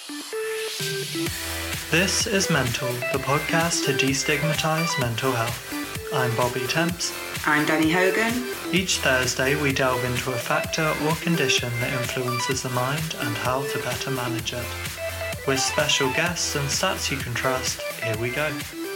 This is Mental, the podcast to destigmatise mental health. I'm Bobby Temps. I'm Danny Hogan. Each Thursday we delve into a factor or condition that influences the mind and how to better manage it. With special guests and stats you can trust, here we go.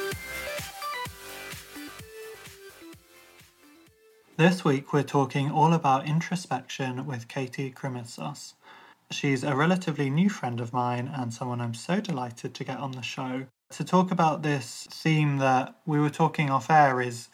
This week we're talking all about introspection with Katie Krimitsos. She's a relatively new friend of mine and someone I'm so delighted to get on the show to talk about this theme that we were talking off air is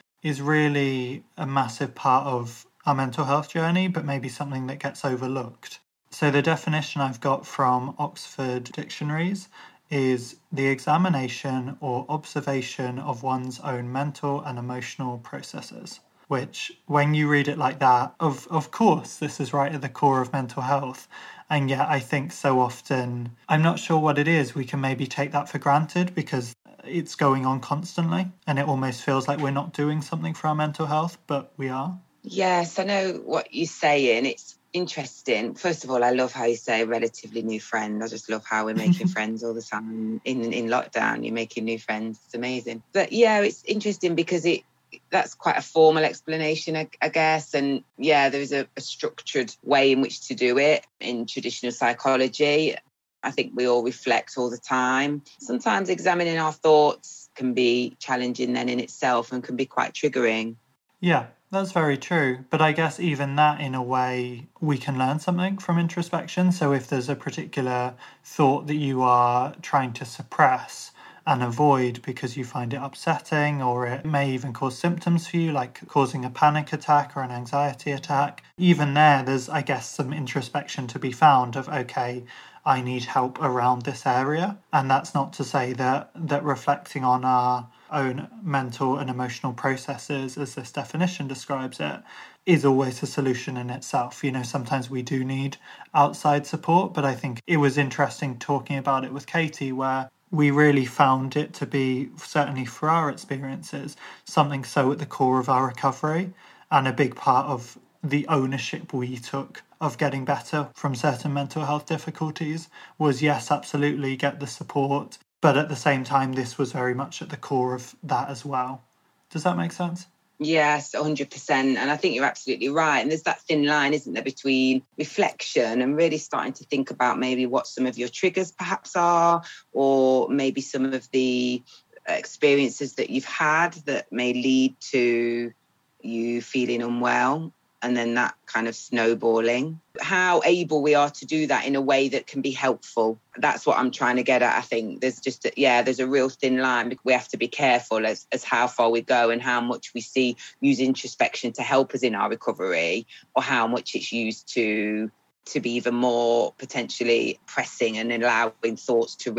really a massive part of our mental health journey, but maybe something that gets overlooked. So the definition I've got from Oxford Dictionaries is the examination or observation of one's own mental and emotional processes. Which, when you read it like that, of course, this is right at the core of mental health. And yet I think so often, I'm not sure what it is, we can maybe take that for granted because it's going on constantly and it almost feels like we're not doing something for our mental health, but we are. Yes, I know what you're saying. It's interesting. First of all, I love how you say relatively new friend. I just love how we're making friends all the time. In lockdown, you're making new friends. It's amazing. But yeah, it's interesting because that's quite a formal explanation, I guess. And yeah, there's a structured way in which to do it in traditional psychology. I think we all reflect all the time. Sometimes examining our thoughts can be challenging then in itself and can be quite triggering. Yeah, that's very true. But I guess even that, in a way, we can learn something from introspection. So if there's a particular thought that you are trying to suppress and avoid because you find it upsetting, or it may even cause symptoms for you, like causing a panic attack or an anxiety attack. Even there's, I guess, some introspection to be found of, okay, I need help around this area. And that's not to say that reflecting on our own mental and emotional processes, as this definition describes it, is always a solution in itself. You know, sometimes we do need outside support, but I think it was interesting talking about it with Katie, where we really found it to be, certainly for our experiences, something so at the core of our recovery and a big part of the ownership we took of getting better from certain mental health difficulties was, yes, absolutely, get the support. But at the same time, this was very much at the core of that as well. Does that make sense? Yes, 100%. And I think you're absolutely right. And there's that thin line, isn't there, between reflection and really starting to think about maybe what some of your triggers perhaps are, or maybe some of the experiences that you've had that may lead to you feeling unwell. And then that kind of snowballing. How able we are to do that in a way that can be helpful. That's what I'm trying to get at, I think. There's a real thin line. We have to be careful as how far we go and how much we use introspection to help us in our recovery, or how much it's used to be even more potentially pressing and allowing thoughts to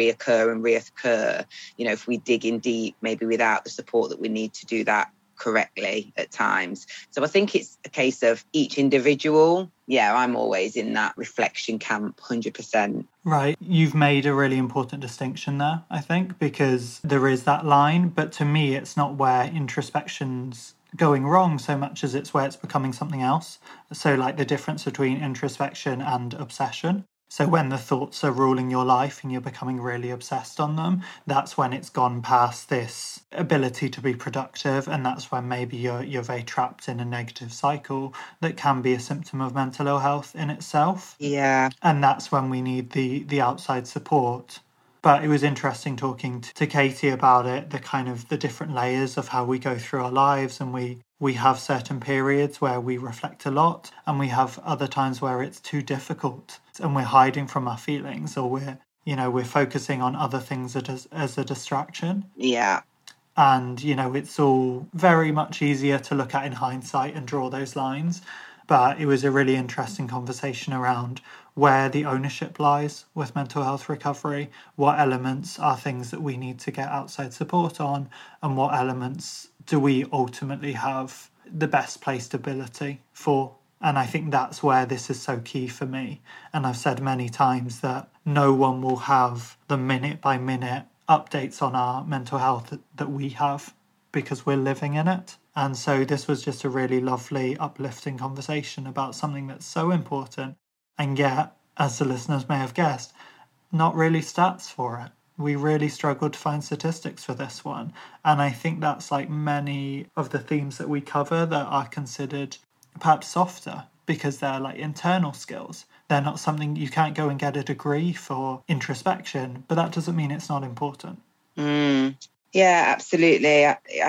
reoccur. You know, if we dig in deep, maybe without the support that we need to do that correctly at times. So I think it's a case of each individual. Yeah, I'm always in that reflection camp, 100%. Right. You've made a really important distinction there, I think, because there is that line. But to me, it's not where introspection's going wrong so much as it's where it's becoming something else. So like the difference between introspection and obsession. So when the thoughts are ruling your life and you're becoming really obsessed on them, that's when it's gone past this ability to be productive, and that's when maybe you're very trapped in a negative cycle that can be a symptom of mental ill health in itself. Yeah. And that's when we need the outside support. But it was interesting talking to Katie about it, the different layers of how we go through our lives, and we have certain periods where we reflect a lot, and we have other times where it's too difficult and we're hiding from our feelings, or we're focusing on other things as a distraction. Yeah. And, it's all very much easier to look at in hindsight and draw those lines. But it was a really interesting conversation around where the ownership lies with mental health recovery, what elements are things that we need to get outside support on, and what elements do we ultimately have the best placed ability for. And I think that's where this is so key for me. And I've said many times that no one will have the minute by minute updates on our mental health that we have, because we're living in it. And so this was just a really lovely, uplifting conversation about something that's so important. And yet, as the listeners may have guessed, not really stats for it. We really struggled to find statistics for this one. And I think that's like many of the themes that we cover that are considered perhaps softer because they're like internal skills. They're not something you can't go and get a degree for introspection, but that doesn't mean it's not important. Yeah, absolutely.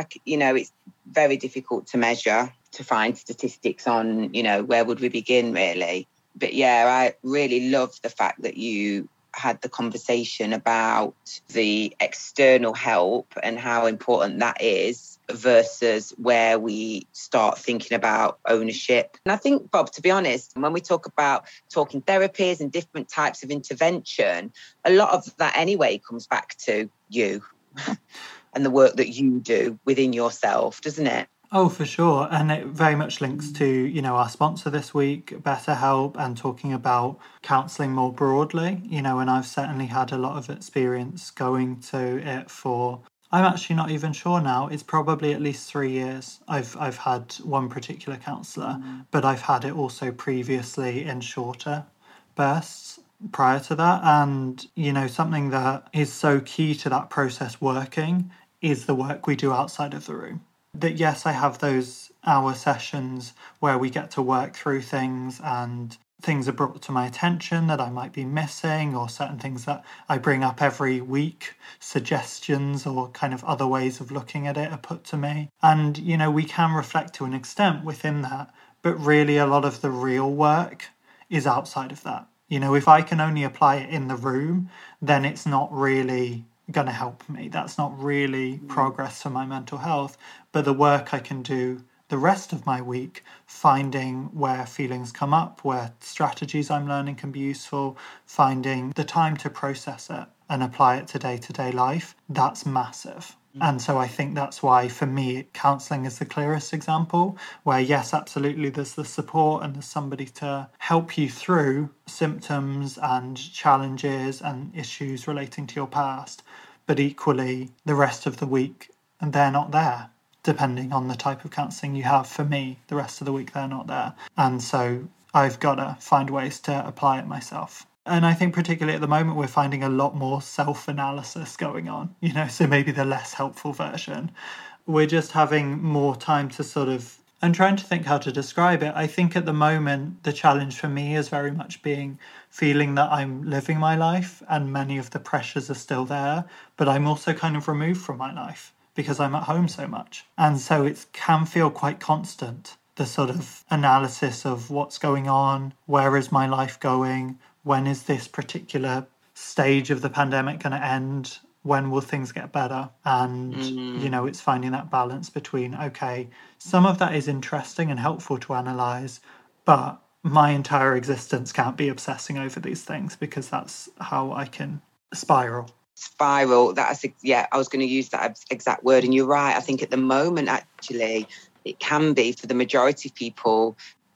It's very difficult to measure, to find statistics on, where would we begin really. But yeah, I really love the fact that you had the conversation about the external help and how important that is versus where we start thinking about ownership. And I think, Bob, to be honest, when we talk about talking therapies and different types of intervention, a lot of that anyway comes back to you and the work that you do within yourself, doesn't it? Oh, for sure. And it very much links to, our sponsor this week, BetterHelp, and talking about counselling more broadly, and I've certainly had a lot of experience going to it for, I'm actually not even sure now, it's probably at least 3 years. I've had one particular counsellor, but I've had it also previously in shorter bursts prior to that. And, something that is so key to that process working is the work we do outside of the room. That yes, I have those hour sessions where we get to work through things and things are brought to my attention that I might be missing, or certain things that I bring up every week, suggestions or kind of other ways of looking at it are put to me. And, we can reflect to an extent within that, but really a lot of the real work is outside of that. If I can only apply it in the room, then it's not really going to help me. That's not really progress for my mental health. But the work I can do the rest of my week, finding where feelings come up, where strategies I'm learning can be useful, finding the time to process it and apply it to day-to-day life, that's massive. And so I think that's why, for me, counselling is the clearest example, where, yes, absolutely, there's the support and there's somebody to help you through symptoms and challenges and issues relating to your past. But equally, the rest of the week, they're not there, depending on the type of counselling you have. For me, the rest of the week, they're not there. And so I've got to find ways to apply it myself. And I think particularly at the moment, we're finding a lot more self-analysis going on, so maybe the less helpful version. We're just having more time to sort of, I'm trying to think how to describe it. I think at the moment, the challenge for me is very much feeling that I'm living my life and many of the pressures are still there, but I'm also kind of removed from my life because I'm at home so much. And so it can feel quite constant, the sort of analysis of what's going on, where is my life going, when is this particular stage of the pandemic going to end? When will things get better? And, it's finding that balance between, okay, some of that is interesting and helpful to analyse, but my entire existence can't be obsessing over these things because that's how I can spiral. Spiral, I was going to use that exact word. And you're right. I think at the moment, actually, it can be for the majority of people,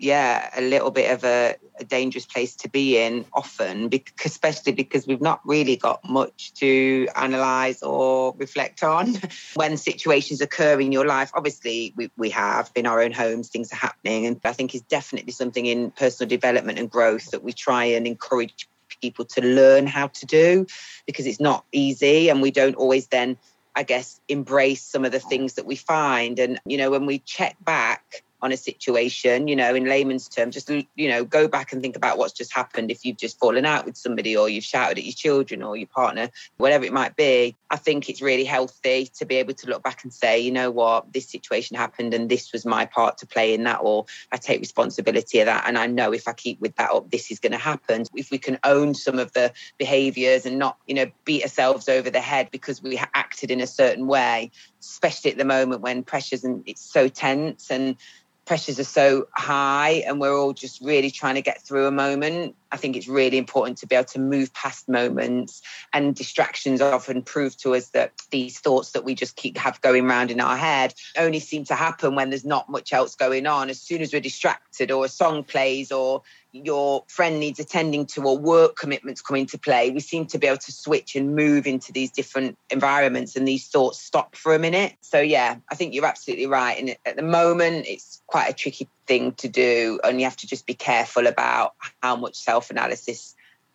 a little bit of a dangerous place to be in often, especially because we've not really got much to analyse or reflect on. When situations occur in your life, obviously we have in our own homes, things are happening. And I think it's definitely something in personal development and growth that we try and encourage people to learn how to do, because it's not easy and we don't always then, I guess, embrace some of the things that we find. And, when we check back on a situation, in layman's terms, just, go back and think about what's just happened. If you've just fallen out with somebody or you've shouted at your children or your partner, whatever it might be, I think it's really healthy to be able to look back and say, you know what, this situation happened and this was my part to play in that, or I take responsibility of that. And I know if I keep with that up, this is going to happen. If we can own some of the behaviours and not, beat ourselves over the head because we acted in a certain way, especially at the moment when pressures and it's so tense and pressures are so high and we're all just really trying to get through a moment. I think it's really important to be able to move past moments, and distractions often prove to us that these thoughts that we just have going around in our head only seem to happen when there's not much else going on. As soon as we're distracted or a song plays or your friend needs attending to or work commitments come into play, we seem to be able to switch and move into these different environments and these thoughts stop for a minute. So yeah, I think you're absolutely right. And at the moment, it's quite a tricky thing to do, and you have to just be careful about how much self-analysis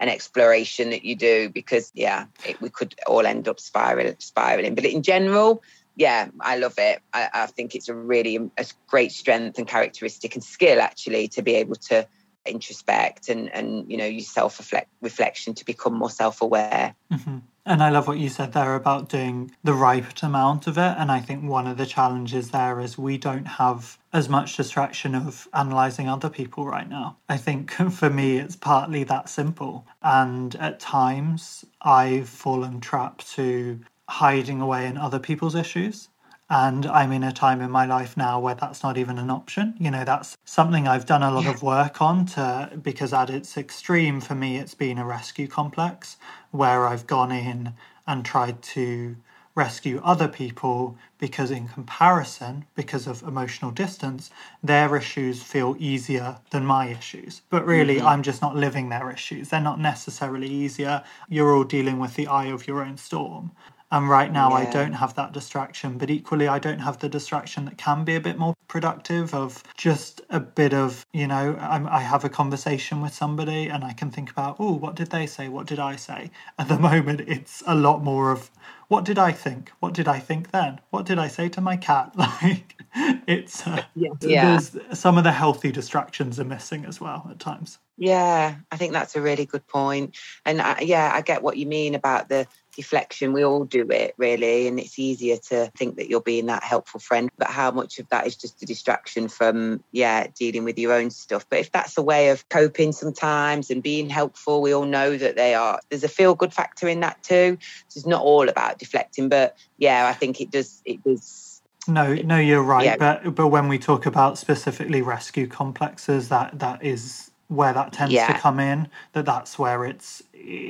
an exploration that you do, because we could all end up spiraling. But in general, I love it. I think it's a great strength and characteristic and skill, actually, to be able to introspect and use self-reflection to become more self-aware. Mm-hmm. And I love what you said there about doing the right amount of it. And I think one of the challenges there is we don't have as much distraction of analysing other people right now. I think for me, it's partly that simple. And at times I've fallen trap to hiding away in other people's issues. And I'm in a time in my life now where that's not even an option. That's something I've done a lot of work on because at its extreme for me, it's been a rescue complex where I've gone in and tried to rescue other people because in comparison, because of emotional distance, their issues feel easier than my issues. But really, I'm just not living their issues. They're not necessarily easier. You're all dealing with the eye of your own storm. And right now I don't have that distraction, but equally I don't have the distraction that can be a bit more productive of just a bit of, I have a conversation with somebody and I can think about, oh, what did they say? What did I say? At the moment, it's a lot more of, what did I think? What did I think then? What did I say to my cat? It's, there's some of the healthy distractions are missing as well at times. Yeah, I think that's a really good point. And I get what you mean about the deflection. We all do it, really, and it's easier to think that you're being that helpful friend, but how much of that is just a distraction from dealing with your own stuff? But if that's a way of coping sometimes and being helpful, we all know that there's a feel good factor in that too. So it's not all about deflecting, but I think it does. No, you're right. But when we talk about specifically rescue complexes, that is where that tends to come in, that's where it's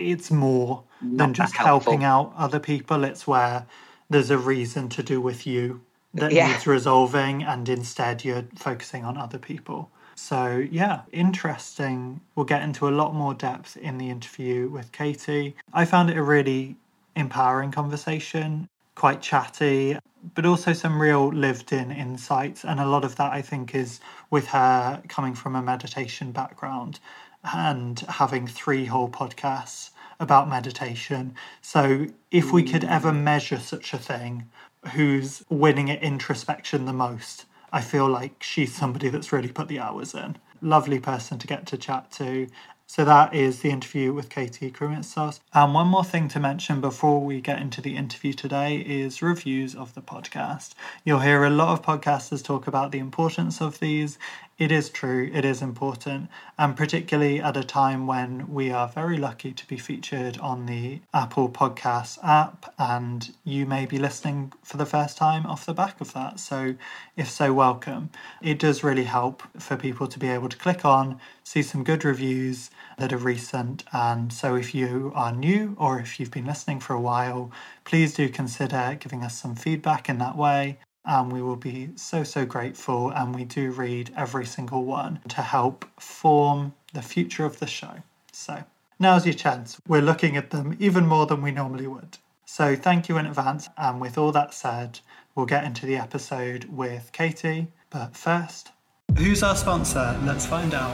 more than just helping out other people. It's where there's a reason to do with you that needs resolving, and instead you're focusing on other people. So interesting. We'll get into a lot more depth in the interview with Katie. I found it a really empowering conversation, quite chatty, but also some real lived-in insights. And a lot of that, I think, is with her coming from a meditation background and having 3 whole podcasts about meditation. So if we could ever measure such a thing, who's winning at introspection the most, I feel like she's somebody that's really put the hours in. Lovely person to get to chat to. So that is the interview with Katie Krumitsos. And one more thing to mention before we get into the interview today is reviews of the podcast. You'll hear a lot of podcasters talk about the importance of these. It is true, it is important, and particularly at a time when we are very lucky to be featured on the Apple Podcasts app, and you may be listening for the first time off the back of that. So if so, welcome. It does really help for people to be able to click on, see some good reviews that are recent. And so if you are new or if you've been listening for a while, please do consider giving us some feedback in that way. And we will be so grateful, and we do read every single one to help form the future of the show. So now's your chance. We're looking at them even more than we normally would. So thank you in advance. And with all that said, we'll get into the episode with Katie. But first, who's our sponsor? Let's find out.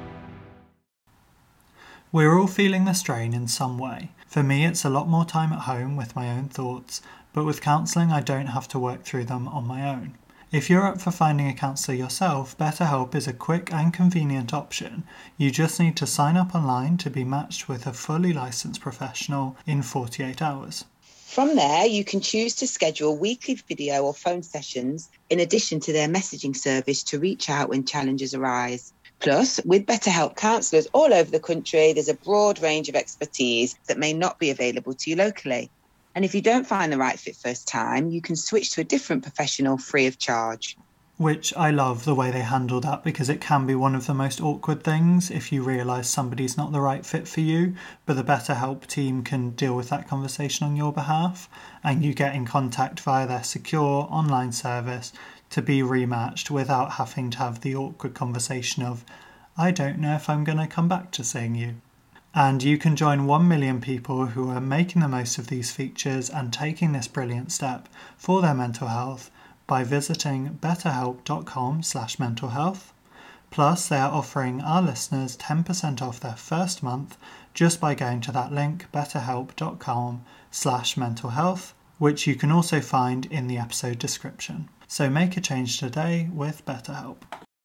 We're all feeling the strain in some way. For me, it's a lot more time at home with my own thoughts, but with counselling I don't have to work through them on my own. If you're up for finding a counsellor yourself, BetterHelp is a quick and convenient option. You just need to sign up online to be matched with a fully licensed professional in 48 hours. From there, you can choose to schedule weekly video or phone sessions in addition to their messaging service to reach out when challenges arise. Plus, with BetterHelp counsellors all over the country, there's a broad range of expertise that may not be available to you locally. And if you don't find the right fit first time, you can switch to a different professional free of charge. Which I love the way they handle that, because it can be one of the most awkward things if you realise somebody's not the right fit for you, but the BetterHelp team can deal with that conversation on your behalf, and you get in contact via their secure online service to be rematched without having to have the awkward conversation of, I don't know if I'm going to come back to seeing you. And you can join 1 million people who are making the most of these features and taking this brilliant step for their mental health by visiting betterhelp.com/mentalhealth. Plus, they are offering our listeners 10% off their first month just by going to that link, betterhelp.com/mental health, which you can also find in the episode description. So make a change today with BetterHelp.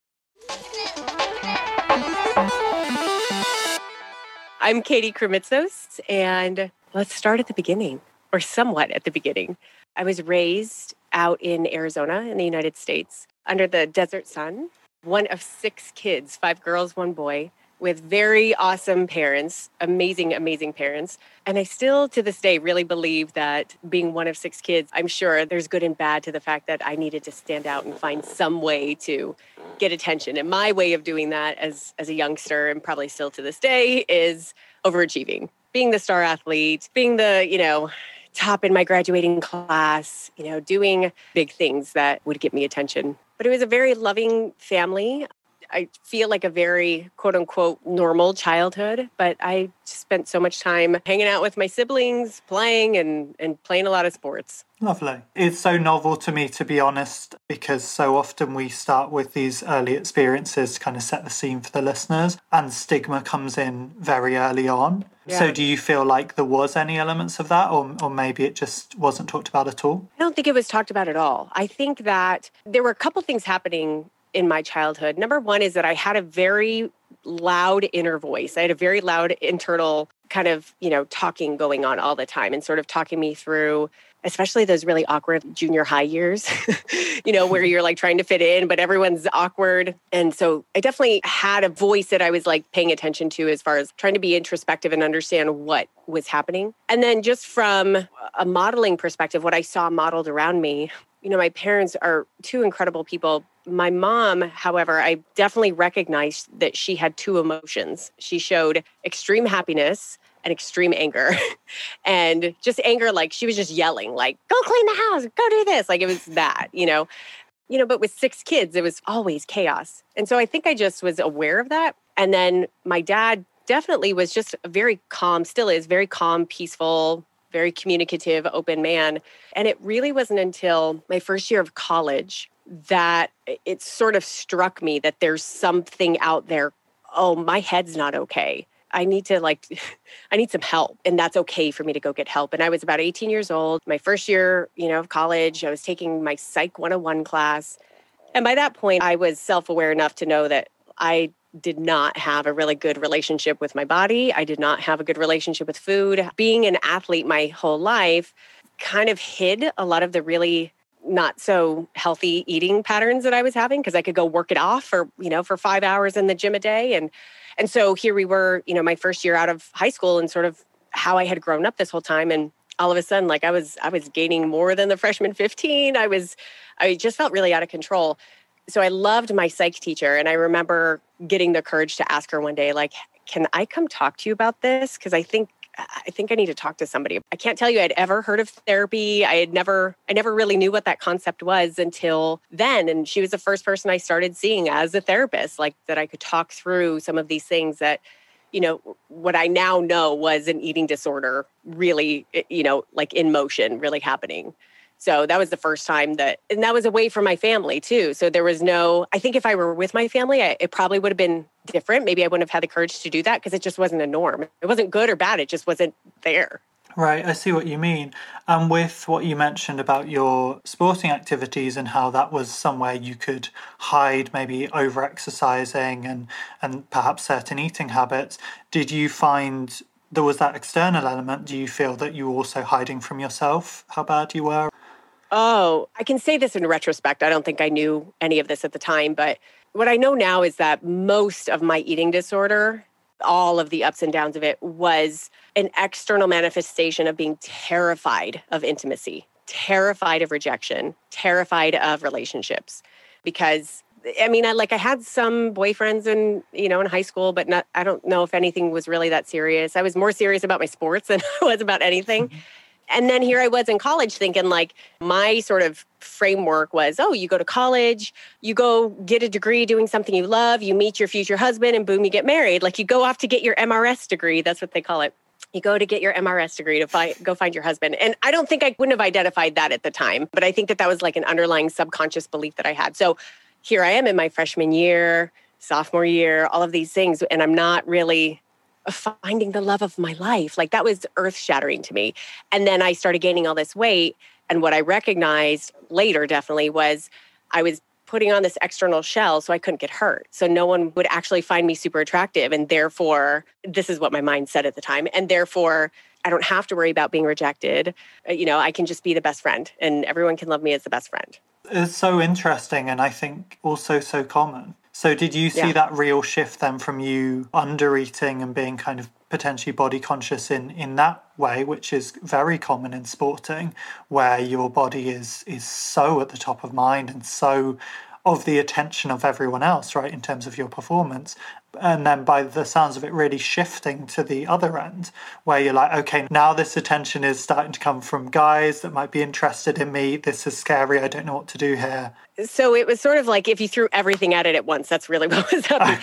I'm Katie Krimitsos, and let's start at the beginning, or somewhat at the beginning. I was raised out in Arizona in the United States under the desert sun, one of 6 kids, 5 girls, 1 boy, with very awesome parents, amazing, amazing parents. And I still, to this day, really believe that being one of 6 kids, I'm sure there's good and bad to the fact that I needed to stand out and find some way to get attention. And my way of doing that as a youngster, and probably still to this day, is overachieving. Being the star athlete, being the, top in my graduating class, doing big things that would get me attention. But it was a very loving family. I feel like a very quote unquote normal childhood, but I spent so much time hanging out with my siblings, playing and playing a lot of sports. Lovely. It's so novel to me, to be honest, because so often we start with these early experiences to kind of set the scene for the listeners, and stigma comes in very early on. Yeah. So do you feel like there was any elements of that, or maybe it just wasn't talked about at all? I don't think it was talked about at all. I think that there were a couple things happening in my childhood. Number one is that I had a very loud inner voice. I had a very loud internal kind of, talking going on all the time and sort of talking me through, especially those really awkward junior high years, where you're like trying to fit in, but everyone's awkward. And so I definitely had a voice that I was like paying attention to as far as trying to be introspective and understand what was happening. And then just from a modeling perspective, what I saw modeled around me, my parents are 2 incredible people. My mom, however, I definitely recognized that she had 2 emotions. She showed extreme happiness and extreme anger. And just anger, like she was just yelling, like, go clean the house, go do this. Like it was that, but with 6 kids, it was always chaos. And so I think I just was aware of that. And then my dad definitely was just very calm, still is very calm, peaceful, very communicative, open man. And it really wasn't until my first year of college that it sort of struck me that there's something out there. Oh, my head's not okay. I need some help, and that's okay for me to go get help. And I was about 18 years old, my first year, of college. I was taking my Psych 101 class. And by that point, I was self-aware enough to know that I did not have a really good relationship with my body. I did not have a good relationship with food. Being an athlete my whole life kind of hid a lot of the really not so healthy eating patterns that I was having, because I could go work it off for 5 hours in the gym a day. And so here we were, my first year out of high school, and sort of how I had grown up this whole time. And all of a sudden, like I was gaining more than the freshman 15. I just felt really out of control. So I loved my psych teacher. And I remember getting the courage to ask her one day, like, can I come talk to you about this? Because I think I need to talk to somebody. I can't tell you I'd ever heard of therapy. I never really knew what that concept was until then. And she was the first person I started seeing as a therapist, like that I could talk through some of these things that, what I now know was an eating disorder really, like in motion, really happening. So that was the first time and that was away from my family too. So there was I think if I were with my family, it probably would have been different. Maybe I wouldn't have had the courage to do that because it just wasn't a norm. It wasn't good or bad. It just wasn't there. Right, I see what you mean. And with what you mentioned about your sporting activities and how that was somewhere you could hide maybe over-exercising and perhaps certain eating habits, did you find there was that external element? Do you feel that you were also hiding from yourself how bad you were? Oh, I can say this in retrospect. I don't think I knew any of this at the time, but what I know now is that most of my eating disorder, all of the ups and downs of it, was an external manifestation of being terrified of intimacy, terrified of rejection, terrified of relationships. Because I had some boyfriends in high school, but I don't know if anything was really that serious. I was more serious about my sports than I was about anything. And then here I was in college thinking like my sort of framework was, you go to college, you go get a degree doing something you love, you meet your future husband, and boom, you get married. Like you go off to get your MRS degree. That's what they call it. You go to get your MRS degree to go find your husband. And I don't think I wouldn't have identified that at the time, but I think that was like an underlying subconscious belief that I had. So here I am in my freshman year, sophomore year, all of these things, and I'm not really finding the love of my life. Like that was earth shattering to me. And then I started gaining all this weight. And what I recognized later definitely was I was putting on this external shell so I couldn't get hurt. So no one would actually find me super attractive. And therefore, this is what my mind said at the time. And therefore, I don't have to worry about being rejected. I can just be the best friend and everyone can love me as the best friend. It's so interesting and I think also so common. So did you see that real shift then from you under eating and being kind of potentially body conscious in that way, which is very common in sporting, where your body is so at the top of mind and so of the attention of everyone else, right, in terms of your performance. And then by the sounds of it, really shifting to the other end, where you're like, okay, now this attention is starting to come from guys that might be interested in me. This is scary. I don't know what to do here. So it was sort of like if you threw everything at it at once, that's really what was happening.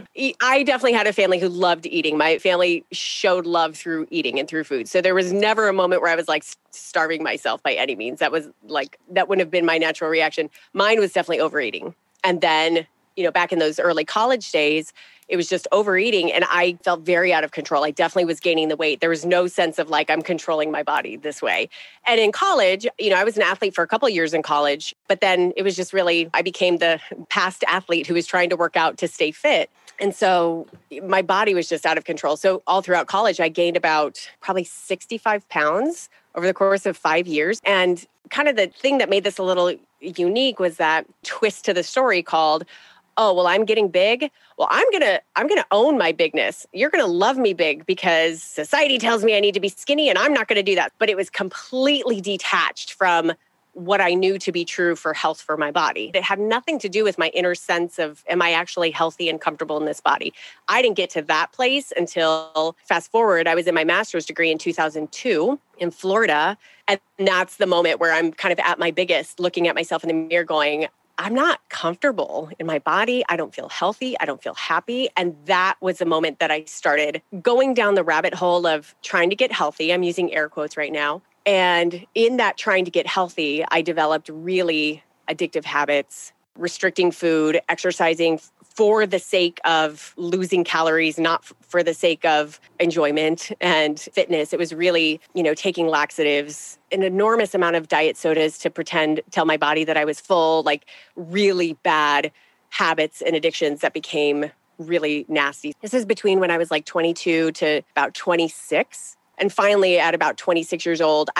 I definitely had a family who loved eating. My family showed love through eating and through food. So there was never a moment where I was like starving myself by any means. That wouldn't have been my natural reaction. Mine was definitely overeating. And then, back in those early college days, it was just overeating and I felt very out of control. I definitely was gaining the weight. There was no sense of like, I'm controlling my body this way. And in college, I was an athlete for a couple of years in college, but then it was just really, I became the past athlete who was trying to work out to stay fit. And so my body was just out of control. So all throughout college, I gained about probably 65 pounds over the course of 5 years. And kind of the thing that made this a little unique was that twist to the story called, oh, well, I'm getting big. Well, I'm gonna own my bigness. You're gonna love me big because society tells me I need to be skinny and I'm not gonna do that. But it was completely detached from what I knew to be true for health for my body. It had nothing to do with my inner sense of, am I actually healthy and comfortable in this body? I didn't get to that place until, fast forward, I was in my master's degree in 2002 in Florida. And that's the moment where I'm kind of at my biggest, looking at myself in the mirror going, I'm not comfortable in my body. I don't feel healthy. I don't feel happy. And that was the moment that I started going down the rabbit hole of trying to get healthy. I'm using air quotes right now. And in that trying to get healthy, I developed really addictive habits, restricting food, exercising for the sake of losing calories, not for the sake of enjoyment and fitness. It was really, taking laxatives, an enormous amount of diet sodas to tell my body that I was full, like really bad habits and addictions that became really nasty. This is between when I was like 22 to about 26. And finally, at about 26 years old,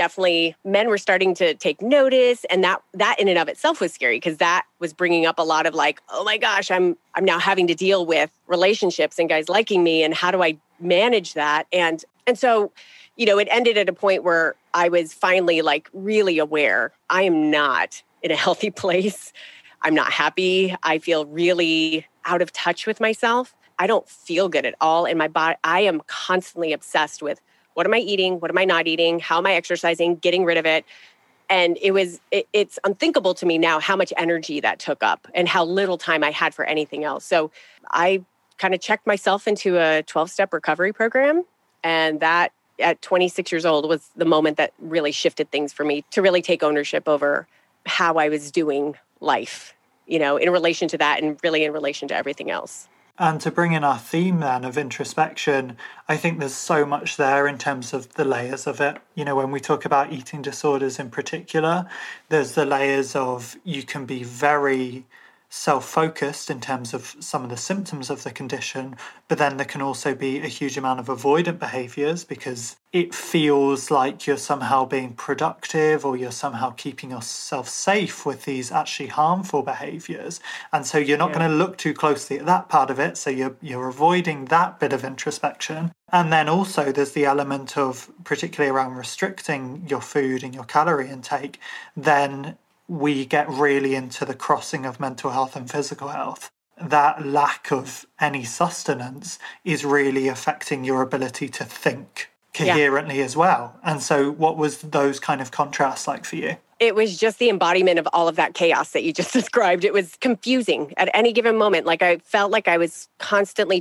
men were starting to take notice. And that in and of itself was scary because that was bringing up a lot of like, oh my gosh, I'm now having to deal with relationships and guys liking me. And how do I manage that? And so, it ended at a point where I was finally like really aware I am not in a healthy place. I'm not happy. I feel really out of touch with myself. I don't feel good at all in my body. I am constantly obsessed with what am I eating? What am I not eating? How am I exercising? Getting rid of it. And it's unthinkable to me now how much energy that took up and how little time I had for anything else. So I kind of checked myself into a 12-step recovery program. And that at 26 years old was the moment that really shifted things for me to really take ownership over how I was doing life, in relation to that and really in relation to everything else. And to bring in our theme then of introspection, I think there's so much there in terms of the layers of it. When we talk about eating disorders in particular, there's the layers of you can be very self-focused in terms of some of the symptoms of the condition, but then there can also be a huge amount of avoidant behaviors because it feels like you're somehow being productive or you're somehow keeping yourself safe with these actually harmful behaviors. And so you're not going to look too closely at that part of it. So you're avoiding that bit of introspection. And then also there's the element of, particularly around restricting your food and your calorie intake, then we get really into the crossing of mental health and physical health. That lack of any sustenance is really affecting your ability to think coherently as well. And so what was those kind of contrasts like for you? It was just the embodiment of all of that chaos that you just described. It was confusing at any given moment. Like I felt like I was constantly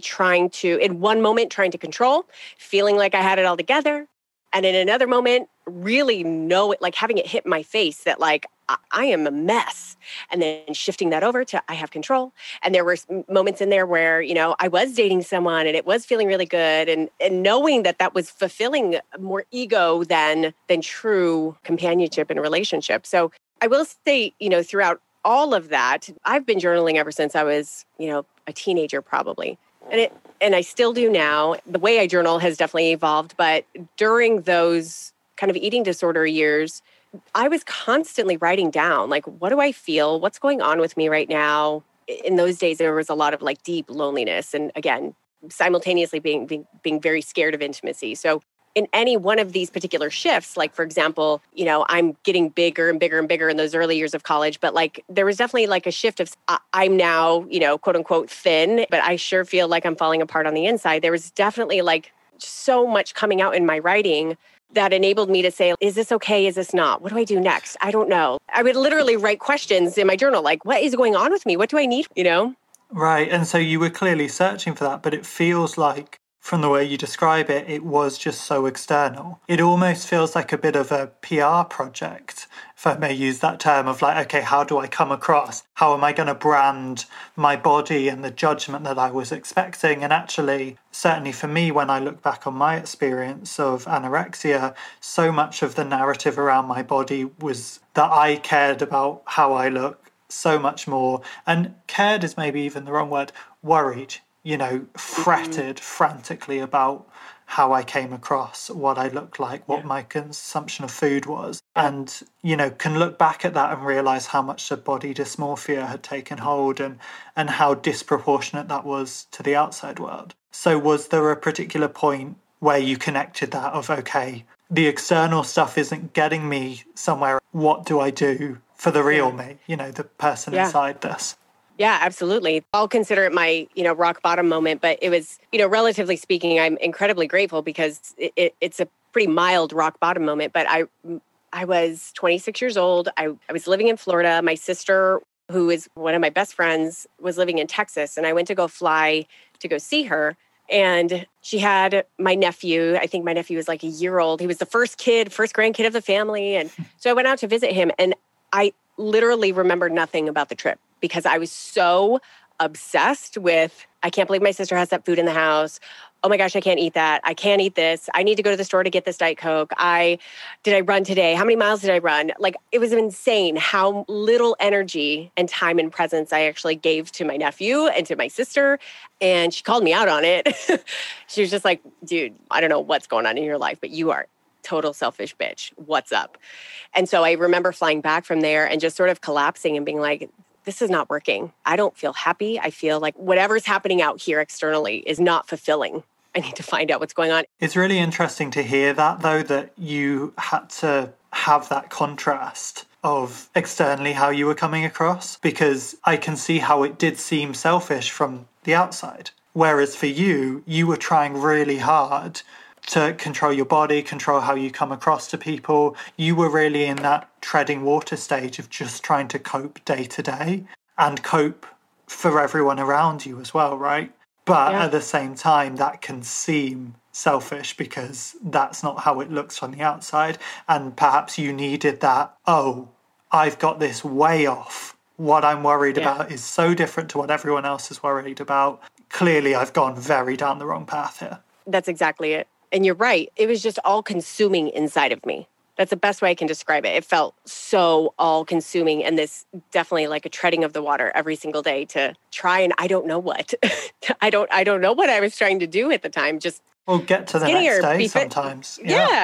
in one moment, trying to control, feeling like I had it all together. And in another moment, really having it hit my face that like, I am a mess. And then shifting that over to I have control. And there were moments in there where, I was dating someone and it was feeling really good. And knowing that was fulfilling more ego than true companionship and relationship. So I will say, throughout all of that, I've been journaling ever since I was, a teenager probably. And I still do now. The way I journal has definitely evolved. But during those kind of eating disorder years, I was constantly writing down, like, what do I feel? What's going on with me right now? In those days, there was a lot of like deep loneliness. And again, simultaneously being very scared of intimacy. So in any one of these particular shifts, like, for example, I'm getting bigger and bigger and bigger in those early years of college, but like, there was definitely like a shift of, I'm now, quote unquote thin, but I sure feel like I'm falling apart on the inside. There was definitely like so much coming out in my writing that enabled me to say, is this okay? Is this not? What do I do next? I don't know. I would literally write questions in my journal, like, what is going on with me? What do I need? Right. And so you were clearly searching for that, but it feels like from the way you describe it, it was just so external. It almost feels like a bit of a PR project, if I may use that term, of like, okay, how do I come across? How am I going to brand my body and the judgment that I was expecting? And actually, certainly for me, when I look back on my experience of anorexia, so much of the narrative around my body was that I cared about how I look so much more. And cared is maybe even the wrong word, worried. Fretted frantically about how I came across, what I looked like, what my consumption of food was. And, can look back at that and realize how much the body dysmorphia had taken hold and how disproportionate that was to the outside world. So was there a particular point where you connected that of, okay, the external stuff isn't getting me somewhere. What do I do for the real me, the person inside this? Yeah, absolutely. I'll consider it my, rock bottom moment, but it was, relatively speaking, I'm incredibly grateful because it's a pretty mild rock bottom moment. But I was 26 years old. I was living in Florida. My sister, who is one of my best friends, was living in Texas. And I went to go fly to go see her. And she had my nephew. I think my nephew was like a year old. He was the first grandkid of the family. And so I went out to visit him. And I literally remember nothing about the trip, because I was so obsessed with, I can't believe my sister has that food in the house. Oh my gosh, I can't eat that. I can't eat this. I need to go to the store to get this Diet Coke. Did I run today? How many miles did I run? Like, it was insane how little energy and time and presence I actually gave to my nephew and to my sister. And she called me out on it. She was just like, dude, I don't know what's going on in your life, but you are total selfish bitch. What's up? And so I remember flying back from there and just sort of collapsing and being like, this is not working. I don't feel happy. I feel like whatever's happening out here externally is not fulfilling. I need to find out what's going on. It's really interesting to hear that, though, that you had to have that contrast of externally how you were coming across, because I can see how it did seem selfish from the outside. Whereas for you, you were trying really hard to control your body, control how you come across to people. You were really in that treading water stage of just trying to cope day to day and cope for everyone around you as well, right? But at the same time, that can seem selfish because that's not how it looks from the outside. And perhaps you needed that, I've got this way off. What I'm worried about is so different to what everyone else is worried about. Clearly, I've gone very down the wrong path here. That's exactly it. And you're right. It was just all consuming inside of me. That's the best way I can describe it. It felt so all consuming, and this definitely like a treading of the water every single day to try, and I don't know what. I don't know what I was trying to do at the time. Just get to the next day sometimes.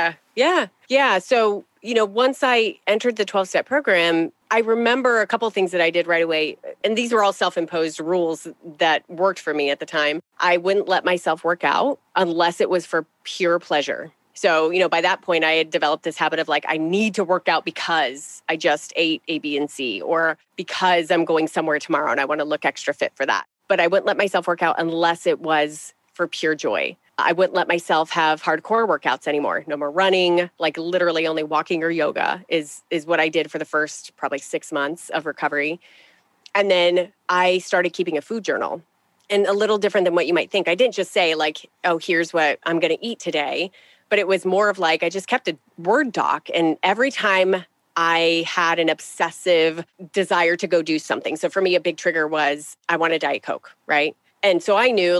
Yeah. So, once I entered the 12-step program, I remember a couple of things that I did right away. And these were all self-imposed rules that worked for me at the time. I wouldn't let myself work out unless it was for pure pleasure. So, by that point, I had developed this habit of like, I need to work out because I just ate A, B, and C, or because I'm going somewhere tomorrow and I want to look extra fit for that. But I wouldn't let myself work out unless it was for pure joy. I wouldn't let myself have hardcore workouts anymore. No more running, like literally only walking or yoga is what I did for the first probably 6 months of recovery. And then I started keeping a food journal. And a little different than what you might think. I didn't just say like, here's what I'm going to eat today. But it was more of like, I just kept a Word doc. And every time I had an obsessive desire to go do something. So for me, a big trigger was I want a Diet Coke, right? And so I knew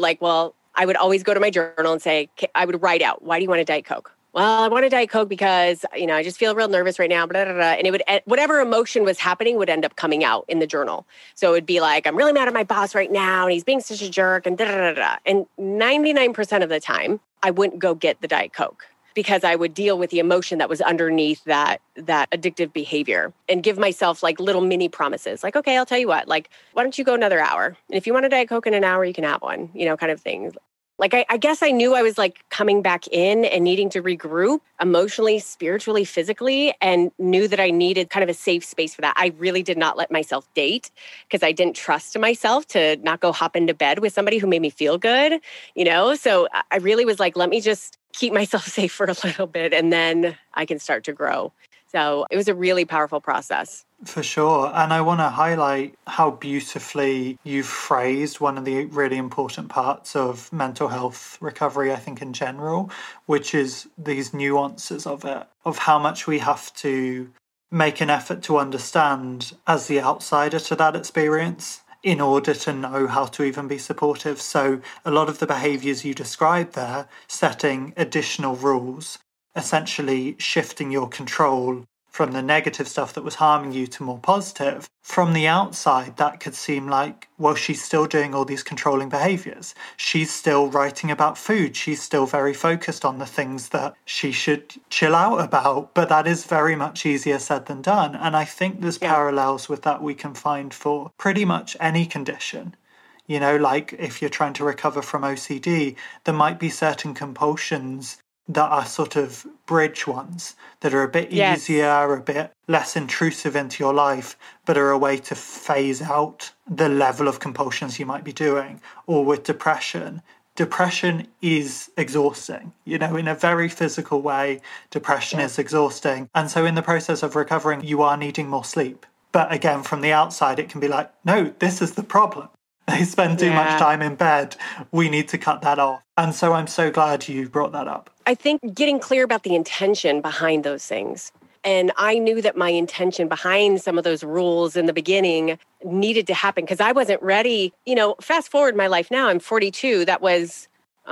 I would always go to my journal and say, I would write out, why do you want a Diet Coke? Well, I want a Diet Coke because, I just feel real nervous right now, blah, blah, blah. And it would, whatever emotion was happening would end up coming out in the journal. So it would be like, I'm really mad at my boss right now and he's being such a jerk and da, da, da, da. And 99% of the time, I wouldn't go get the Diet Coke because I would deal with the emotion that was underneath that addictive behavior and give myself little mini promises. Okay, I'll tell you what, why don't you go another hour? And if you want a Diet Coke in an hour, you can have one, kind of thing. I guess I knew I was coming back in and needing to regroup emotionally, spiritually, physically, and knew that I needed kind of a safe space for that. I really did not let myself date because I didn't trust myself to not go hop into bed with somebody who made me feel good, So I really was let me just keep myself safe for a little bit and then I can start to grow. So it was a really powerful process. For sure. And I want to highlight how beautifully you've phrased one of the really important parts of mental health recovery, I think, in general, which is these nuances of it, of how much we have to make an effort to understand as the outsider to that experience in order to know how to even be supportive. So a lot of the behaviors you described there, setting additional rules, essentially shifting your control from the negative stuff that was harming you to more positive, from the outside, that could seem like, well, she's still doing all these controlling behaviors. She's still writing about food. She's still very focused on the things that she should chill out about. But that is very much easier said than done. And I think there's parallels with that we can find for pretty much any condition. If you're trying to recover from OCD, there might be certain compulsions that are sort of bridge ones that are a bit easier, a bit less intrusive into your life, but are a way to phase out the level of compulsions you might be doing. Or with depression is exhausting. In a very physical way, depression is exhausting. And so in the process of recovering, you are needing more sleep. But again, from the outside, it can be like, no, this is the problem. They spend too much time in bed. We need to cut that off. And so I'm so glad you brought that up. I think getting clear about the intention behind those things. And I knew that my intention behind some of those rules in the beginning needed to happen because I wasn't ready. Fast forward my life now, I'm 42. That was,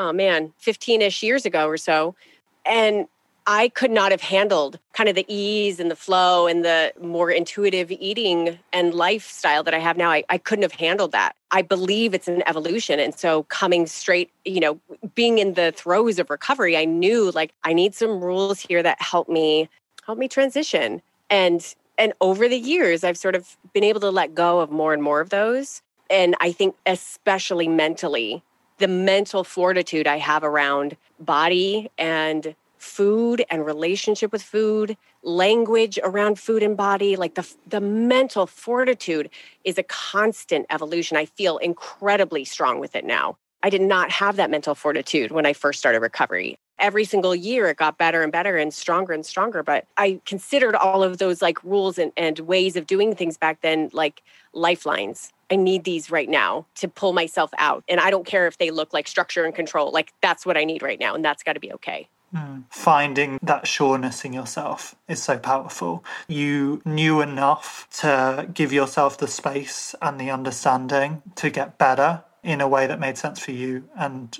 15-ish years ago or so. And I could not have handled kind of the ease and the flow and the more intuitive eating and lifestyle that I have now. I couldn't have handled that. I believe it's an evolution. And so coming straight, being in the throes of recovery, I knew I need some rules here that help me transition. And over the years, I've sort of been able to let go of more and more of those. And I think especially mentally, the mental fortitude I have around body and food and relationship with food, language around food and body, the mental fortitude is a constant evolution. I feel incredibly strong with it now. I did not have that mental fortitude when I first started recovery. Every single year it got better and better and stronger. But I considered all of those rules and ways of doing things back then like lifelines. I need these right now to pull myself out. And I don't care if they look like structure and control. That's what I need right now. And that's got to be okay. Finding that sureness in yourself is so powerful. You knew enough to give yourself the space and the understanding to get better in a way that made sense for you. And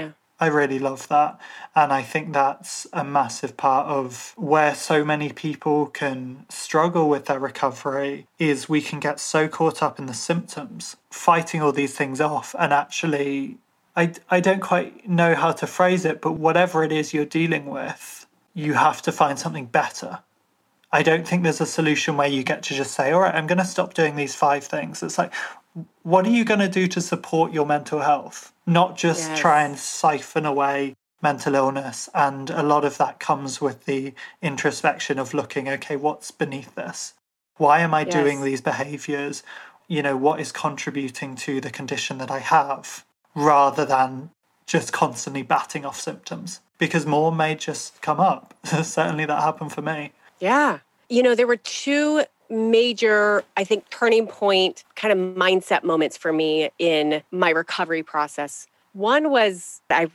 I really love that. And I think that's a massive part of where so many people can struggle with their recovery is we can get so caught up in the symptoms, fighting all these things off, and actually I don't quite know how to phrase it, but whatever it is you're dealing with, you have to find something better. I don't think there's a solution where you get to just say, all right, I'm going to stop doing these 5 things. It's what are you going to do to support your mental health? Not just try and siphon away mental illness. And a lot of that comes with the introspection of looking, okay, what's beneath this? Why am I doing these behaviors? What is contributing to the condition that I have? Rather than just constantly batting off symptoms, because more may just come up. Certainly that happened for me. Yeah. There were 2 major, I think, turning point kind of mindset moments for me in my recovery process. One was I read a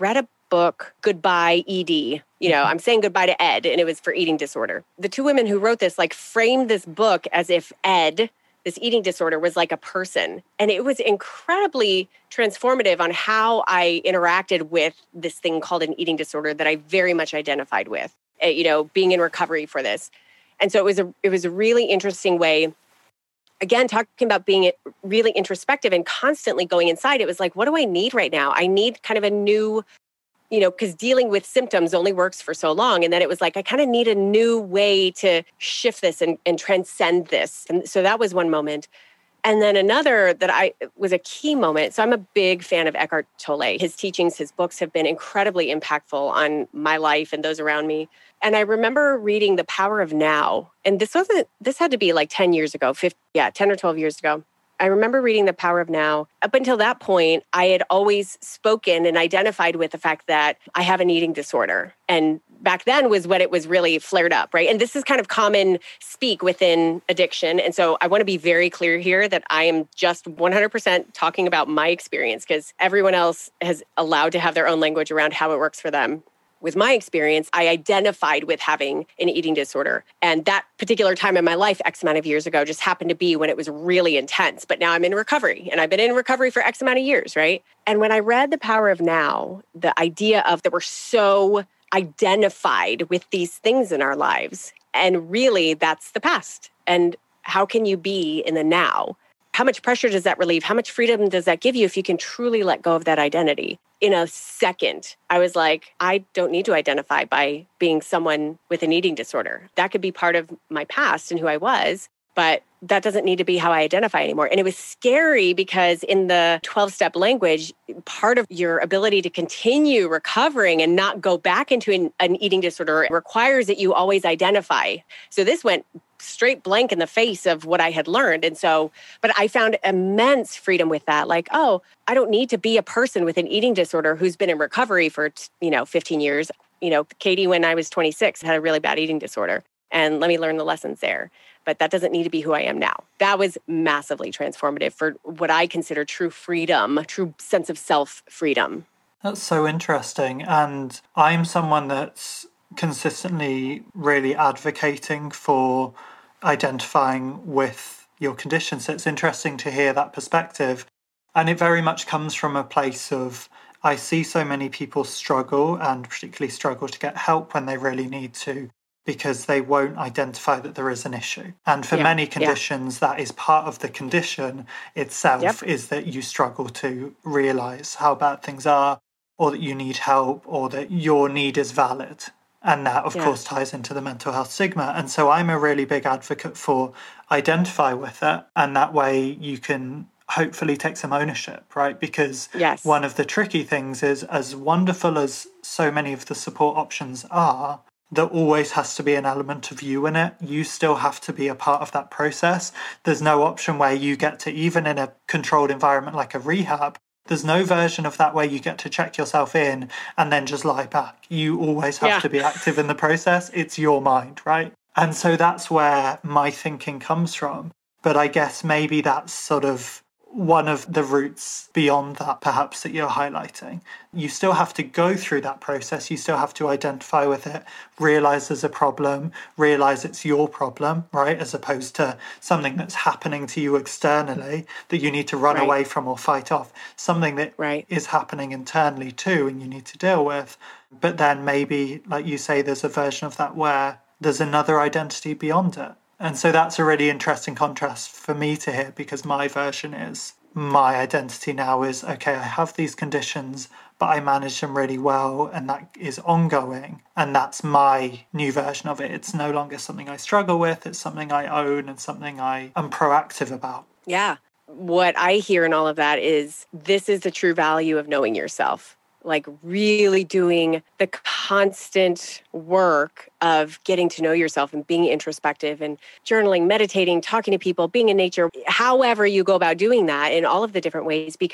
book, Goodbye ED. I'm saying goodbye to Ed, and it was for eating disorder. The two women who wrote this framed this book as if Ed, this eating disorder, was like a person. And it was incredibly transformative on how I interacted with this thing called an eating disorder that I very much identified with, being in recovery for this. And so it was a really interesting way, again, talking about being really introspective and constantly going inside. It was like, what do I need right now? I need kind of a new, because dealing with symptoms only works for so long. And then it was like, I kind of need a new way to shift this and transcend this. And so that was one moment. And then another that was a key moment. So I'm a big fan of Eckhart Tolle. His teachings, his books have been incredibly impactful on my life and those around me. And I remember reading The Power of Now. And this had to be 10 years ago, 10 or 12 years ago. I remember reading The Power of Now. Up until that point, I had always spoken and identified with the fact that I have an eating disorder. And back then was when it was really flared up, right? And this is kind of common speak within addiction. And so I want to be very clear here that I am just 100% talking about my experience, because everyone else has allowed to have their own language around how it works for them. With my experience, I identified with having an eating disorder. And that particular time in my life, X amount of years ago, just happened to be when it was really intense. But now I'm in recovery, and I've been in recovery for X amount of years, right? And when I read The Power of Now, the idea of that we're so identified with these things in our lives, and really that's the past. And how can you be in the now? How much pressure does that relieve? How much freedom does that give you if you can truly let go of that identity? In a second, I was like, I don't need to identify by being someone with an eating disorder. That could be part of my past and who I was, but that doesn't need to be how I identify anymore. And it was scary because in the 12-step language, part of your ability to continue recovering and not go back into an eating disorder requires that you always identify. So this went straight blank in the face of what I had learned. And so, but I found immense freedom with that. I don't need to be a person with an eating disorder who's been in recovery for, 15 years. Katie, when I was 26, had a really bad eating disorder. And let me learn the lessons there. But that doesn't need to be who I am now. That was massively transformative for what I consider true freedom, true sense of self-freedom. That's so interesting. And I'm someone that's consistently really advocating for identifying with your condition. So it's interesting to hear that perspective. And it very much comes from a place of, I see so many people struggle, and particularly struggle to get help when they really need to, because they won't identify that there is an issue. And for many conditions, that is part of the condition itself, is that you struggle to realize how bad things are, or that you need help, or that your need is valid. And that, of course, ties into the mental health stigma. And so I'm a really big advocate for identify with it. And that way you can hopefully take some ownership, right? Because one of the tricky things is, as wonderful as so many of the support options are, there always has to be an element of you in it. You still have to be a part of that process. There's no option where you get to, even in a controlled environment like a rehab, there's no version of that where you get to check yourself in and then just lie back. You always have to be active in the process. It's your mind, right? And so that's where my thinking comes from. But I guess maybe that's sort of one of the routes beyond that, perhaps, that you're highlighting. You still have to go through that process. You still have to identify with it, realize there's a problem, realize it's your problem, right? As opposed to something that's happening to you externally that you need to run away from or fight off. Something that is happening internally too, and you need to deal with. But then maybe, like you say, there's a version of that where there's another identity beyond it. And so that's a really interesting contrast for me to hear, because my version is, my identity now is, okay, I have these conditions, but I manage them really well, and that is ongoing. And that's my new version of it. It's no longer something I struggle with. It's something I own and something I am proactive about. Yeah. What I hear in all of that is, this is the true value of knowing yourself. Like really doing the constant work of getting to know yourself and being introspective and journaling, meditating, talking to people, being in nature, however you go about doing that in all of the different ways, because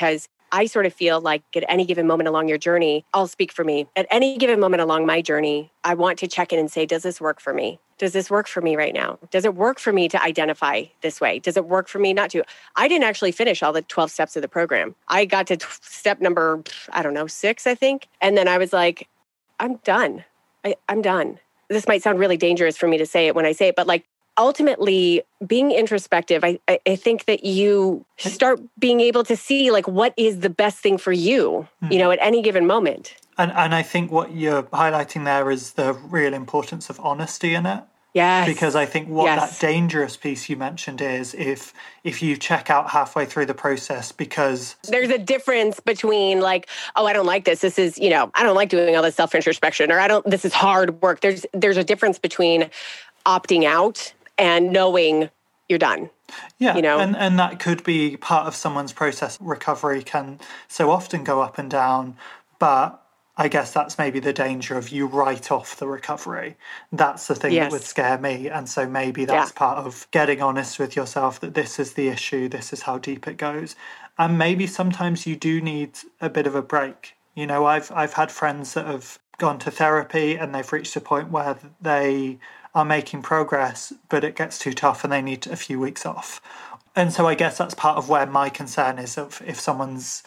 I sort of feel like at any given moment along your journey, I'll speak for me. At any given moment along my journey, I want to check in and say, does this work for me? Does this work for me right now? Does it work for me to identify this way? Does it work for me not to? I didn't actually finish all the 12 steps of the program. I got to step number, 6, I think. And then I was like, I'm done. I'm done. This might sound really dangerous for me to say it when I say it, but like ultimately being introspective, I think that you start being able to see like what is the best thing for you, at any given moment. And I think what you're highlighting there is the real importance of honesty in it. Yes. Because I think that dangerous piece you mentioned is if you check out halfway through the process because... There's a difference between like, oh, I don't like this. This is, I don't like doing all this self-introspection, or this is hard work. There's a difference between opting out and knowing you're done. Yeah, and that could be part of someone's process. Recovery can so often go up and down, but I guess that's maybe the danger of you write off the recovery. That's the thing that would scare me. And so maybe that's part of getting honest with yourself that this is the issue, this is how deep it goes. And maybe sometimes you do need a bit of a break. I've had friends that have gone to therapy and they've reached a point where they are making progress, but it gets too tough and they need a few weeks off. And so I guess that's part of where my concern is of if someone's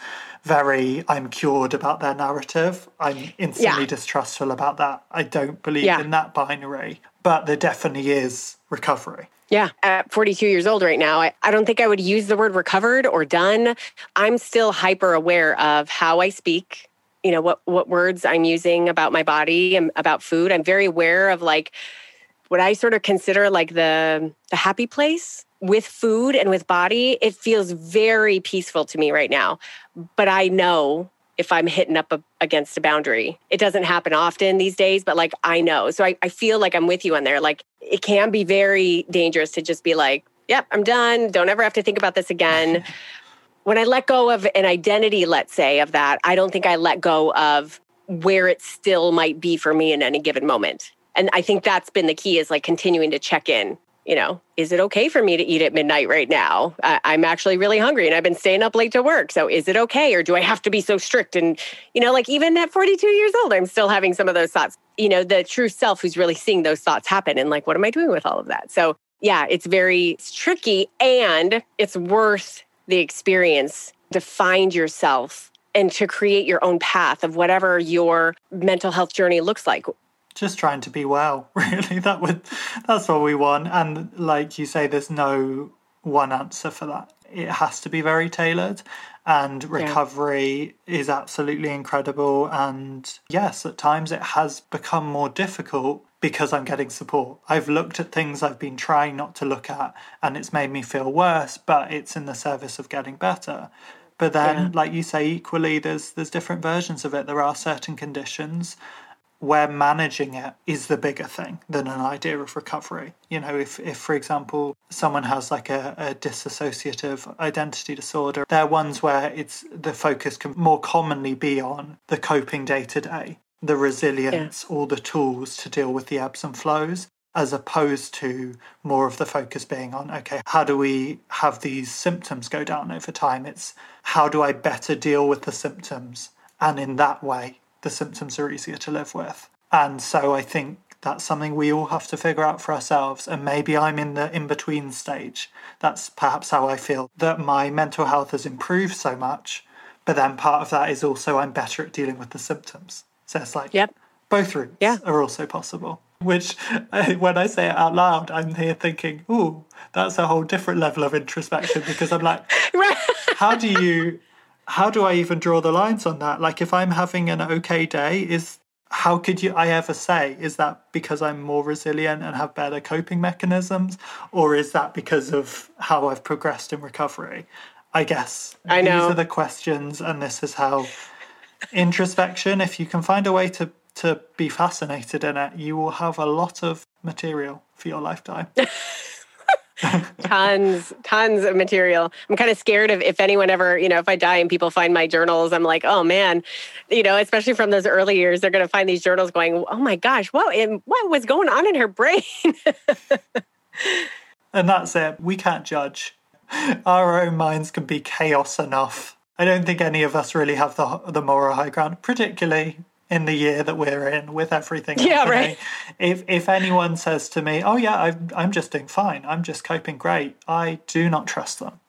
I'm cured about their narrative, I'm instantly distrustful about that. I don't believe in that binary, but there definitely is recovery. Yeah. At 42 years old right now, I don't think I would use the word recovered or done. I'm still hyper aware of how I speak, what words I'm using about my body and about food. I'm very aware of like what I sort of consider like the happy place. With food and with body, it feels very peaceful to me right now. But I know if I'm hitting up against a boundary. It doesn't happen often these days, but like I know. So I feel like I'm with you on there. Like it can be very dangerous to just be like, yep, I'm done. Don't ever have to think about this again. When I let go of an identity, let's say, of that, I don't think I let go of where it still might be for me in any given moment. And I think that's been the key is like continuing to check in. Is it okay for me to eat at midnight right now? I'm actually really hungry and I've been staying up late to work. So is it okay? Or do I have to be so strict? And, like even at 42 years old, I'm still having some of those thoughts, the true self who's really seeing those thoughts happen. And like, what am I doing with all of that? So yeah, it's tricky and it's worth the experience to find yourself and to create your own path of whatever your mental health journey looks like. Just trying to be well, really. That's what we want. And like you say, there's no one answer for that. It has to be very tailored. And recovery is absolutely incredible. And yes, at times it has become more difficult because I'm getting support. I've looked at things I've been trying not to look at and it's made me feel worse, but it's in the service of getting better. But then, like you say, equally, there's different versions of it. There are certain conditions where managing it is the bigger thing than an idea of recovery. If for example, someone has like a dissociative identity disorder, they're ones where the focus can more commonly be on the coping day to day, the resilience, all the tools to deal with the ebbs and flows, as opposed to more of the focus being on, okay, how do we have these symptoms go down over time? It's how do I better deal with the symptoms? And in that way, the symptoms are easier to live with. And so I think that's something we all have to figure out for ourselves. And maybe I'm in the in-between stage. That's perhaps how I feel, that my mental health has improved so much, but then part of that is also I'm better at dealing with the symptoms. So it's like both routes are also possible, which when I say it out loud, I'm here thinking, ooh, that's a whole different level of introspection because I'm like, how do I even draw the lines on that? Like if I'm having an okay day, how could I ever say, is that because I'm more resilient and have better coping mechanisms? Or is that because of how I've progressed in recovery? I guess these are the questions, and this is how introspection, if you can find a way to be fascinated in it, you will have a lot of material for your lifetime. Tons of material. I'm kind of scared of if anyone ever, if I die and people find my journals, I'm like, oh man, especially from those early years, they're going to find these journals going, oh my gosh, what was going on in her brain? And that's it. We can't judge. Our own minds can be chaos enough I don't think any of us really have the moral high ground, particularly in the year that we're in with everything happening. Right. If anyone says to me, oh yeah, I'm just doing fine, I'm just coping great, I do not trust them.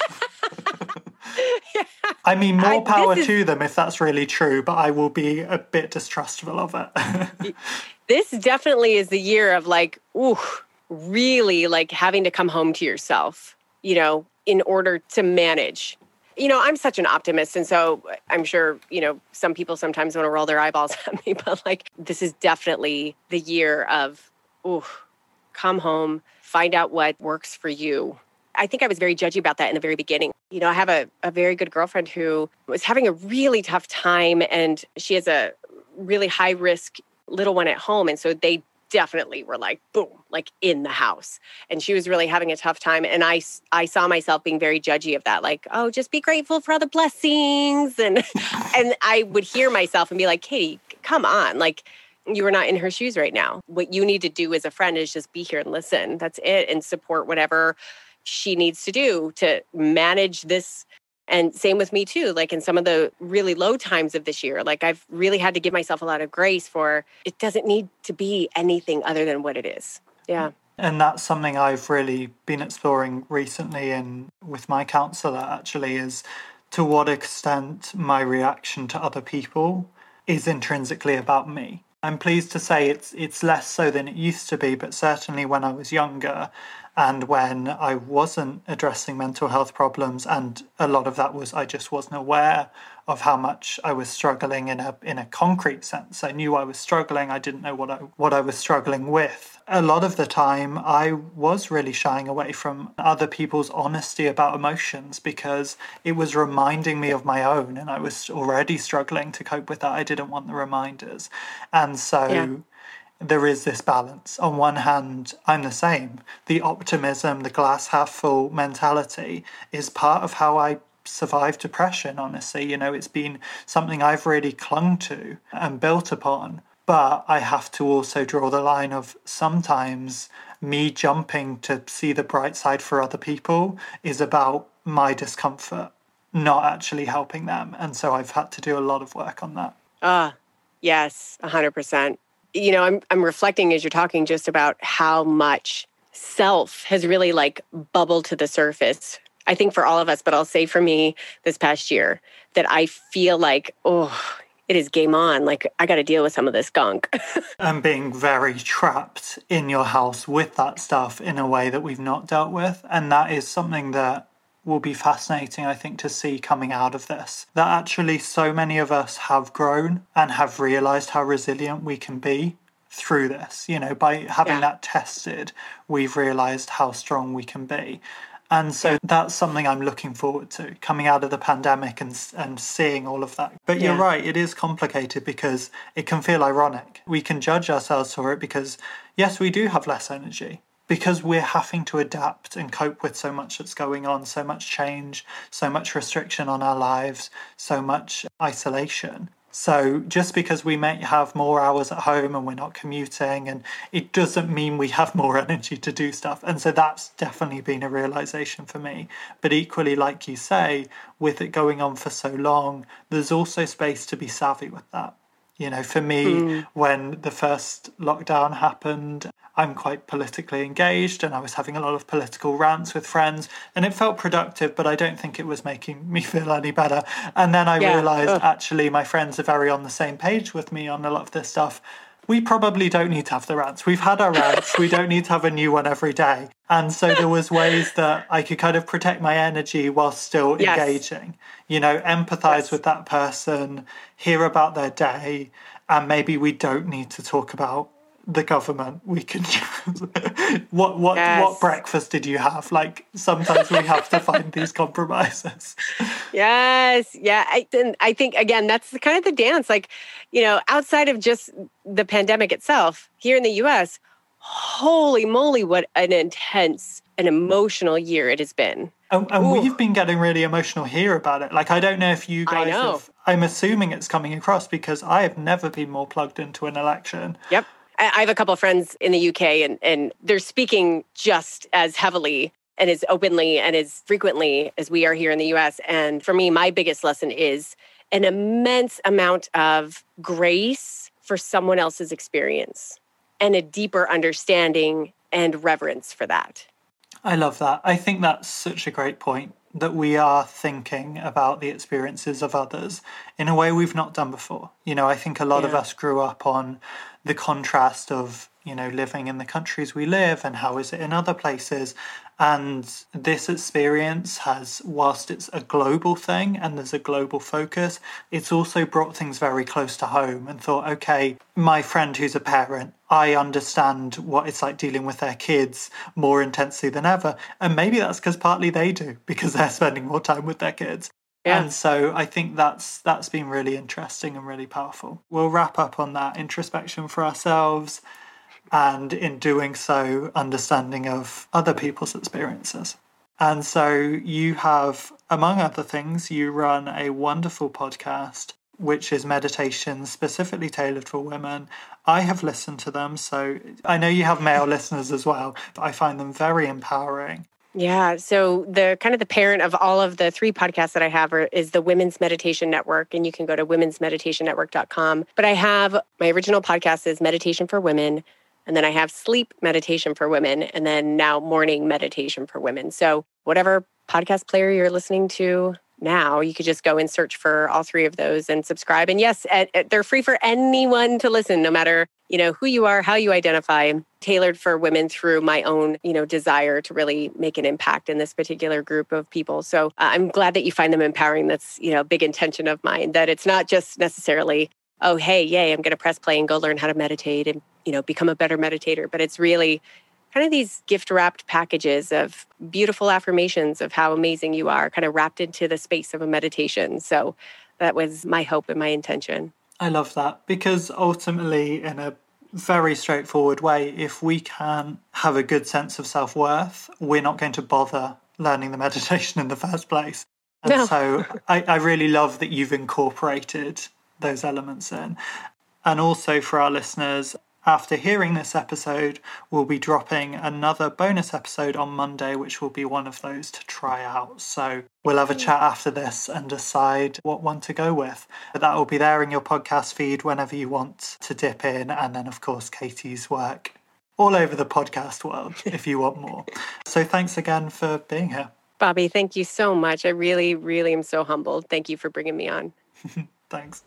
Yeah. I mean, more power to them if that's really true, but I will be a bit distrustful of it. This definitely is the year of like, really like having to come home to yourself, you know, in order to manage. You know, I'm such an optimist. And so I'm sure, you know, some people sometimes want to roll their eyeballs at me, but like, this is definitely the year of, come home, find out what works for you. I think I was very judgy about that in the very beginning. You know, I have a very good girlfriend who was having a really tough time, and she has a really high risk little one at home. And so they definitely were like, boom, like in the house. And she was really having a tough time. And I saw myself being very judgy of that. Like, oh, just be grateful for all the blessings. And and I would hear myself and be like, Katie, come on. Like, you are not in her shoes right now. What you need to do as a friend is just be here and listen. That's it. And support whatever she needs to do to manage this. And same with me too, like in some of the really low times of this year, like I've really had to give myself a lot of grace for it doesn't need to be anything other than what it is. Yeah. And that's something I've really been exploring recently with my counselor actually, is to what extent my reaction to other people is intrinsically about me. I'm pleased to say it's less so than it used to be, but certainly when I was younger and when I wasn't addressing mental health problems, and a lot of that was I just wasn't aware of how much I was struggling in a concrete sense. I knew I was struggling. I didn't know what I was struggling with. A lot of the time, I was really shying away from other people's honesty about emotions because it was reminding me of my own, and I was already struggling to cope with that. I didn't want the reminders. And so there is this balance. On one hand, I'm the same. The optimism, the glass half full mentality is part of how I survive depression, honestly. You know, it's been something I've really clung to and built upon. But I have to also draw the line of sometimes me jumping to see the bright side for other people is about my discomfort, not actually helping them. And so I've had to do a lot of work on that. Yes, 100%. You know, I'm reflecting as you're talking just about how much self has really like bubbled to the surface. I think for all of us, but I'll say for me this past year that I feel like, it is game on. Like, I got to deal with some of this gunk. And being very trapped in your house with that stuff in a way that we've not dealt with. And that is something that will be fascinating, I think, to see coming out of this. That actually so many of us have grown and have realised how resilient we can be through this. You know, by having that tested, we've realised how strong we can be. And so that's something I'm looking forward to, coming out of the pandemic and seeing all of that. But you're right, it is complicated because it can feel ironic. We can judge ourselves for it because, yes, we do have less energy because we're having to adapt and cope with so much that's going on, so much change, so much restriction on our lives, so much isolation. So just because we may have more hours at home and we're not commuting, and it doesn't mean we have more energy to do stuff. And so that's definitely been a realization for me. But equally, like you say, with it going on for so long, there's also space to be savvy with that. You know, for me, when the first lockdown happened, I'm quite politically engaged and I was having a lot of political rants with friends and it felt productive, but I don't think it was making me feel any better. And then I realised actually my friends are very on the same page with me on a lot of this stuff. We probably don't need to have the rants. We've had our rants. We don't need to have a new one every day. And so there was ways that I could kind of protect my energy while still engaging. You know, empathise with that person, hear about their day, and maybe we don't need to talk about the government. We can what breakfast did you have? Like sometimes we have to find these compromises. Yes. Yeah. I think again, that's kind of the dance. Like, you know, outside of just the pandemic itself, here in the US, holy moly, what an intense and emotional year it has been. And we've been getting really emotional here about it. Like, I don't know if you guys have, I'm assuming it's coming across because I have never been more plugged into an election. Yep. I have a couple of friends in the UK and they're speaking just as heavily and as openly and as frequently as we are here in the US. And for me, my biggest lesson is an immense amount of grace for someone else's experience and a deeper understanding and reverence for that. I love that. I think that's such a great point, that we are thinking about the experiences of others in a way we've not done before. I think a lot of us grew up on the contrast of, living in the countries we live and how is it in other places. And this experience has, whilst it's a global thing and there's a global focus, it's also brought things very close to home and thought, okay, my friend who's a parent, I understand what it's like dealing with their kids more intensely than ever. And maybe that's because partly they do, because they're spending more time with their kids. Yeah. And so I think that's been really interesting and really powerful. We'll wrap up on that introspection for ourselves, and in doing so, understanding of other people's experiences. And so you have, among other things, you run a wonderful podcast, which is meditation specifically tailored for women. I have listened to them, so I know you have male listeners as well, but I find them very empowering. Yeah. So the parent of all of the 3 podcasts that I have is the Women's Meditation Network, and you can go to womensmeditationnetwork.com. But I have, my original podcast is Meditation for Women, and then I have Sleep Meditation for Women, and then now Morning Meditation for Women. So whatever podcast player you're listening to now, you could just go and search for all 3 of those and subscribe. And yes, they're free for anyone to listen, no matter, who you are, how you identify, tailored for women through my own, desire to really make an impact in this particular group of people. So I'm glad that you find them empowering. That's, a big intention of mine, that it's not just necessarily, oh, hey, yay, I'm going to press play and go learn how to meditate and, become a better meditator. But it's really kind of these gift-wrapped packages of beautiful affirmations of how amazing you are, kind of wrapped into the space of a meditation. So that was my hope and my intention. I love that, because ultimately, in a very straightforward way, if we can have a good sense of self-worth, we're not going to bother learning the meditation in the first place. And so I really love that you've incorporated those elements in. And also for our listeners, after hearing this episode, we'll be dropping another bonus episode on Monday, which will be one of those to try out. So we'll have a chat after this and decide what one to go with. But that will be there in your podcast feed whenever you want to dip in. And then, of course, Katie's work all over the podcast world if you want more. So thanks again for being here. Bobby, thank you so much. I really, really am so humbled. Thank you for bringing me on. Thanks.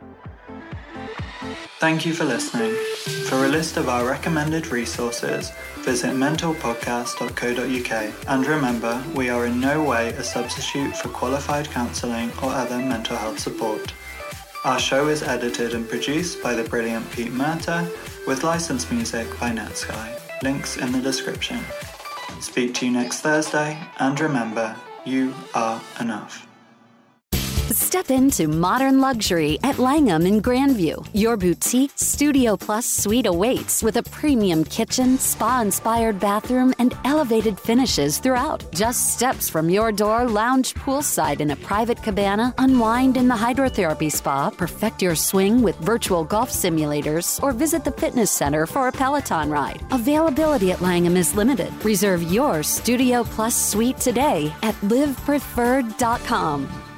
Thank you for listening. For a list of our recommended resources, visit mentalpodcast.co.uk. And remember, we are in no way a substitute for qualified counselling or other mental health support. Our show is edited and produced by the brilliant Pete Murta, with licensed music by Netsky. Links in the description. Speak to you next Thursday, and remember, you are enough. Step into modern luxury at Langham in Grandview. Your boutique Studio Plus suite awaits with a premium kitchen, spa-inspired bathroom, and elevated finishes throughout. Just steps from your door, lounge poolside in a private cabana, unwind in the hydrotherapy spa, perfect your swing with virtual golf simulators, or visit the fitness center for a Peloton ride. Availability at Langham is limited. Reserve your Studio Plus suite today at livepreferred.com.